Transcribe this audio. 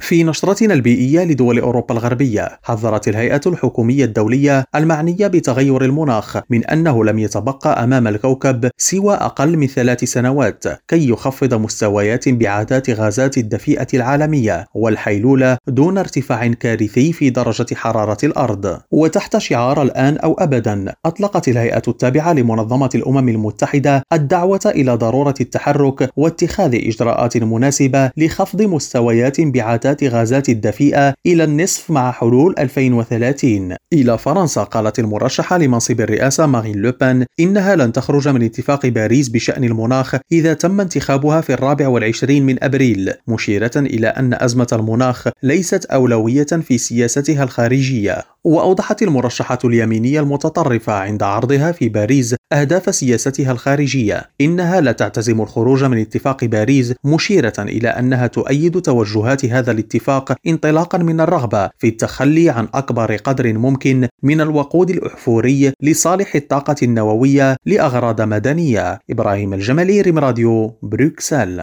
في نشرتنا البيئية لدول أوروبا الغربية، حذرت الهيئة الحكومية الدولية المعنية بتغير المناخ من أنه لم يتبقى أمام الكوكب سوى أقل من 3 سنوات كي يخفض مستويات انبعاثات غازات الدفيئة العالمية والحيلولة دون ارتفاع كارثي في درجة حرارة الأرض. وتحت شعار الآن أو أبدا، أطلقت الهيئة التابعة لمنظمة الأمم المتحدة الدعوة إلى ضرورة التحرك واتخاذ إجراءات مناسبة لخفض مستويات انبعاثات غازات الدفيئة إلى النصف مع حلول 2030. إلى فرنسا، قالت المرشحة لمنصب الرئاسة مارين لوبان إنها لن تخرج من اتفاق باريس بشأن المناخ إذا تم انتخابها في 24 من أبريل، مشيرة إلى أن أزمة المناخ ليست أولوية في سياستها الخارجية. وأوضحت المرشحة اليمينية المتطرفة عند عرضها في باريس أهداف سياستها الخارجية إنها لا تعتزم الخروج من اتفاق باريس، مشيرة إلى أنها تؤيد توجهات هذا الاتفاق انطلاقا من الرغبة في التخلي عن أكبر قدر ممكن من الوقود الأحفوري لصالح الطاقة النووية لأغراض مدنية. إبراهيم الجمالي، ريم راديو، بروكسل.